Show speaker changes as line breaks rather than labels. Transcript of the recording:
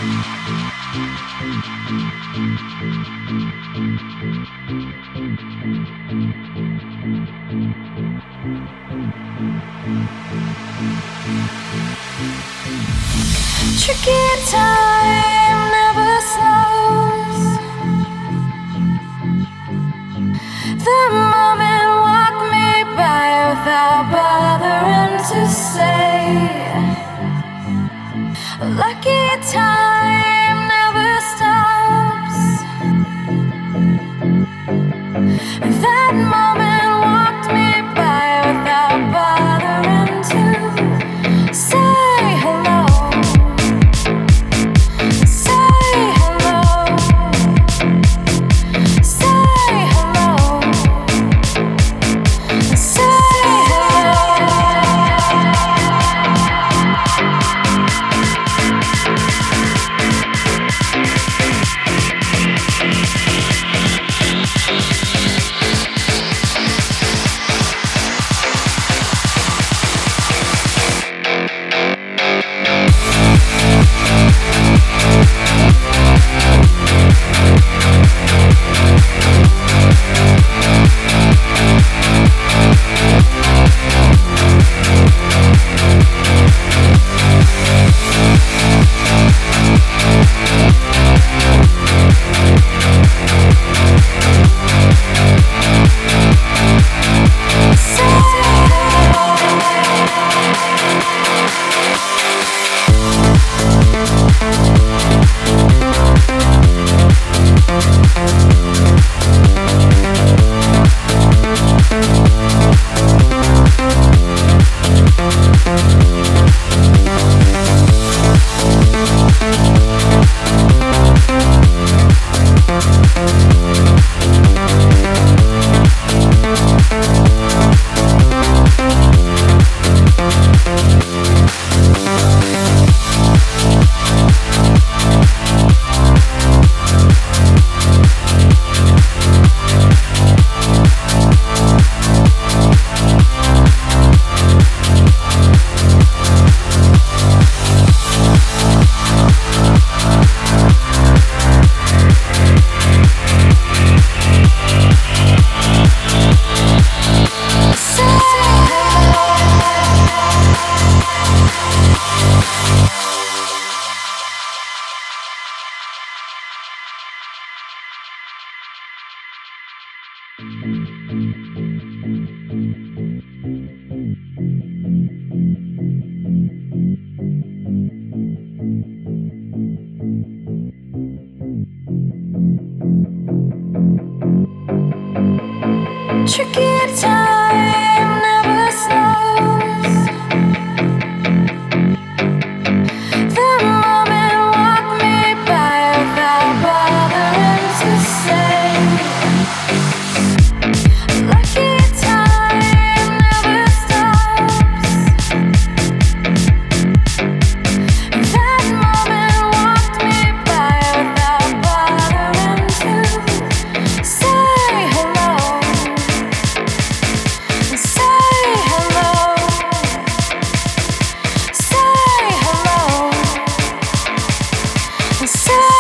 Tricky time never slows. The moment walk me by without bothering to say. Lucky time never stops. That moment walked me by without bothering to say hello. Say hello. Say hello. Say tricky time never slows. The moment walk me by without bothering to say. Lucky time never stops. That moment walked me by without bothering to say hello. Say hello. Say hello. Say